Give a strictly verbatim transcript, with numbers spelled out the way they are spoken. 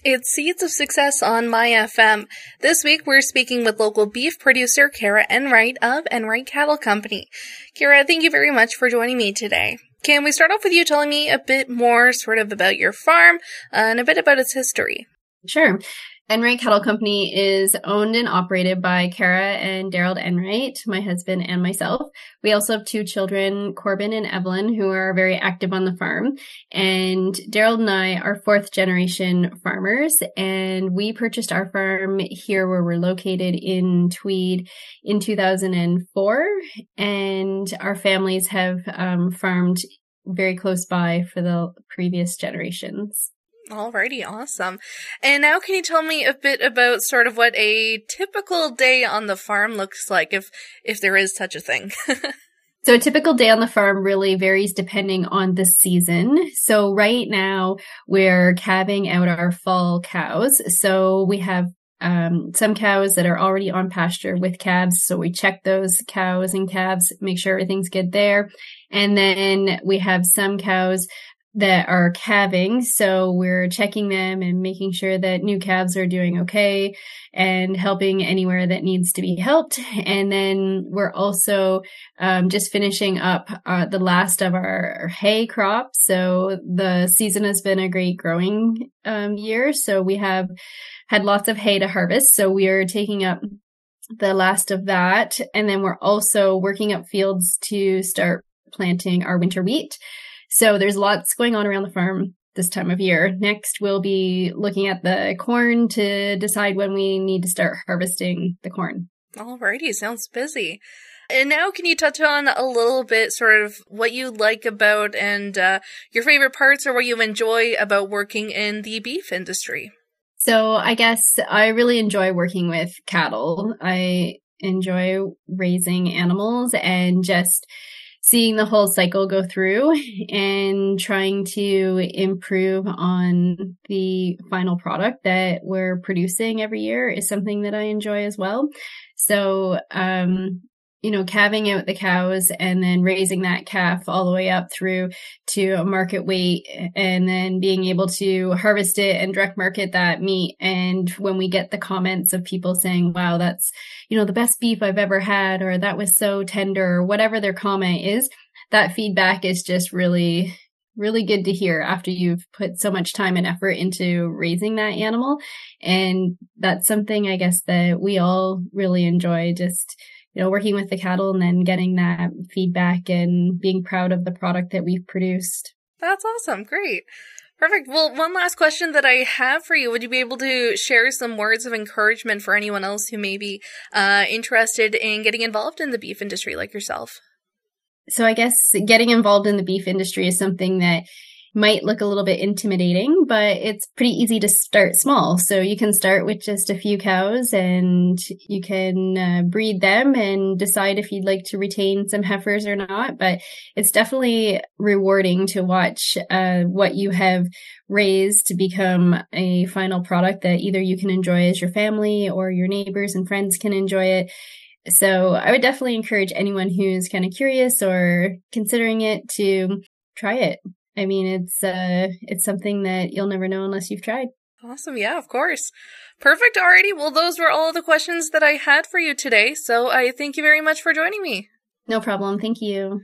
It's Seeds of Success on My F M. This week we're speaking with local beef producer Kara Enright of Enright Cattle Company. Kara, thank you very much for joining me today. Can we start off with you telling me a bit more sort of about your farm uh, and a bit about its history? Sure. Enright Cattle Company is owned and operated by Kara and Daryl Enright, my husband and myself. We also have two children, Corbin and Evelyn, who are very active on the farm. And Daryl and I are fourth generation farmers, and we purchased our farm here where we're located in Tweed in two thousand four. And our families have um, farmed very close by for the previous generations. Alrighty, awesome. And now can you tell me a bit about sort of what a typical day on the farm looks like, if if there is such a thing? So a typical day on the farm really varies depending on the season. So right now we're calving out our fall cows. So we have um, some cows that are already on pasture with calves. So we check those cows and calves, make sure everything's good there. And then we have some cows that are calving. So we're checking them and making sure that new calves are doing okay and helping anywhere that needs to be helped. And then we're also um, just finishing up uh, the last of our hay crop. So the season has been a great growing um, year. So we have had lots of hay to harvest. So we are taking up the last of that. And then we're also working up fields to start planting our winter wheat. So there's lots going on around the farm this time of year. Next, we'll be looking at the corn to decide when we need to start harvesting the corn. Alrighty, sounds busy. And now can you touch on a little bit sort of what you like about and uh, your favorite parts or what you enjoy about working in the beef industry? So I guess I really enjoy working with cattle. I enjoy raising animals and just seeing the whole cycle go through and trying to improve on the final product that we're producing every year is something that I enjoy as well. So, um, you know, calving out the cows and then raising that calf all the way up through to a market weight and then being able to harvest it and direct market that meat. And when we get the comments of people saying, wow, that's, you know, the best beef I've ever had, or that was so tender, or whatever their comment is, that feedback is just really, really good to hear after you've put so much time and effort into raising that animal. And that's something I guess that we all really enjoy, just you know, working with the cattle and then getting that feedback and being proud of the product that we've produced. That's awesome. Great. Perfect. Well, one last question that I have for you. Would you be able to share some words of encouragement for anyone else who may be uh, interested in getting involved in the beef industry like yourself? So I guess getting involved in the beef industry is something that might look a little bit intimidating, but it's pretty easy to start small. So you can start with just a few cows and you can uh, breed them and decide if you'd like to retain some heifers or not. But it's definitely rewarding to watch uh, what you have raised to become a final product that either you can enjoy as your family or your neighbors and friends can enjoy it. So I would definitely encourage anyone who's kind of curious or considering it to try it. I mean, it's uh, it's something that you'll never know unless you've tried. Awesome. Yeah, of course. Perfect. Alrighty. Well, those were all the questions that I had for you today. So I thank you very much for joining me. No problem. Thank you.